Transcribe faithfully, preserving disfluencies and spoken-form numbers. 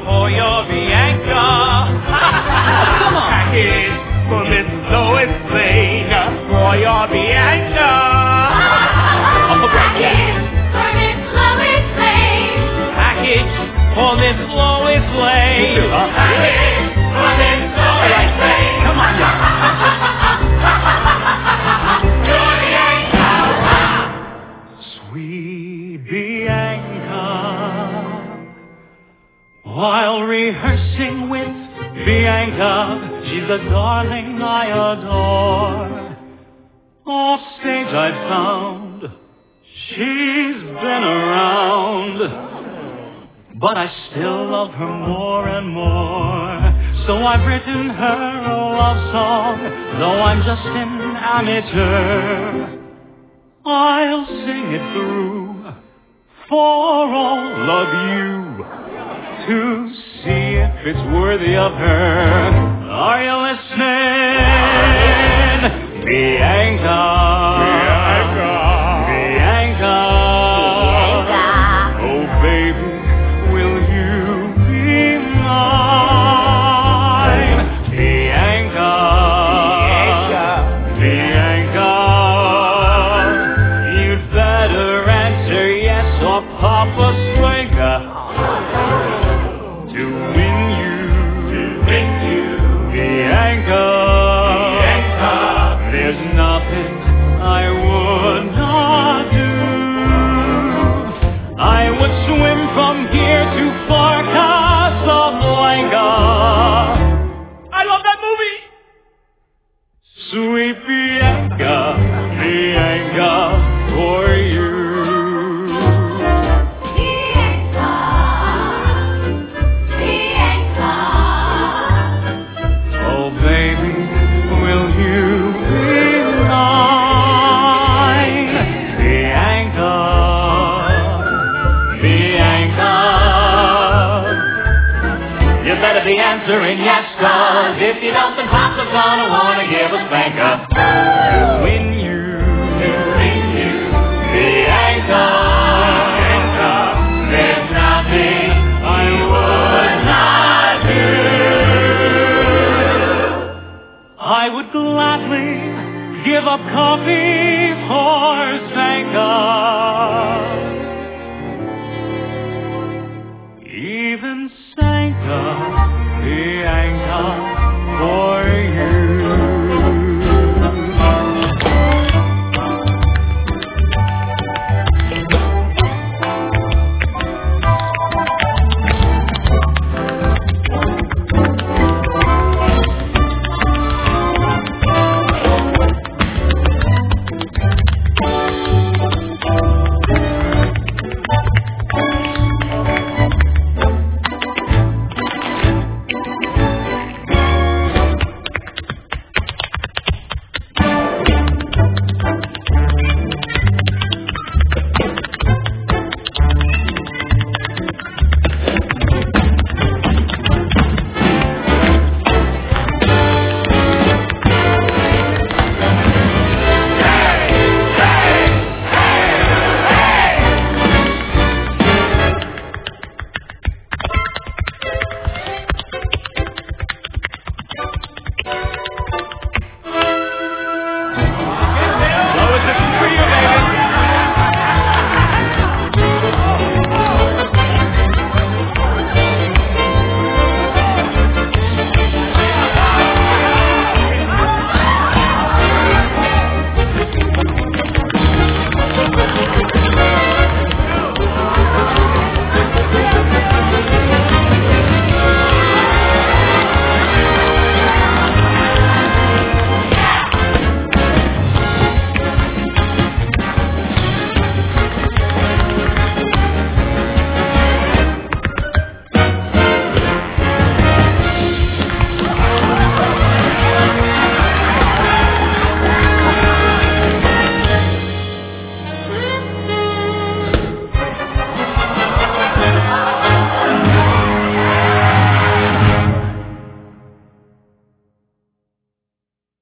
for your Bianca. Come on. Package for Miss Lois Lane for your Bianca. Package for Miss Lois Lane. Package for Miss Lois Lane. Package for Miss Lois Lane. Come on, y'all. Sweet Bianca, while rehearsing with Bianca, she's a darling I adore. Off stage I found she's been around, but I still love her more and more. So I've written her a love song, though I'm just an amateur. I'll sing it through for all of you to see if it's worthy of her. Are you listening? Bianca. Bianca. Bianca. Bianca. Oh, baby, will you be mine? Bianca. Bianca. Bianca. You'd better answer yes or Papa Springer. To win you, to win you, Bianca, Bianca, there's nothing I would not do. I would swim from here to far Casablanca. I love that movie. Sweet Bianca, Bianca, for you. The answering yes, cause if you don't, then Papa's gonna wanna give us bank up. To win you, to win you, Bianca, Bianca, there's nothing I would not do. I would gladly give up coffee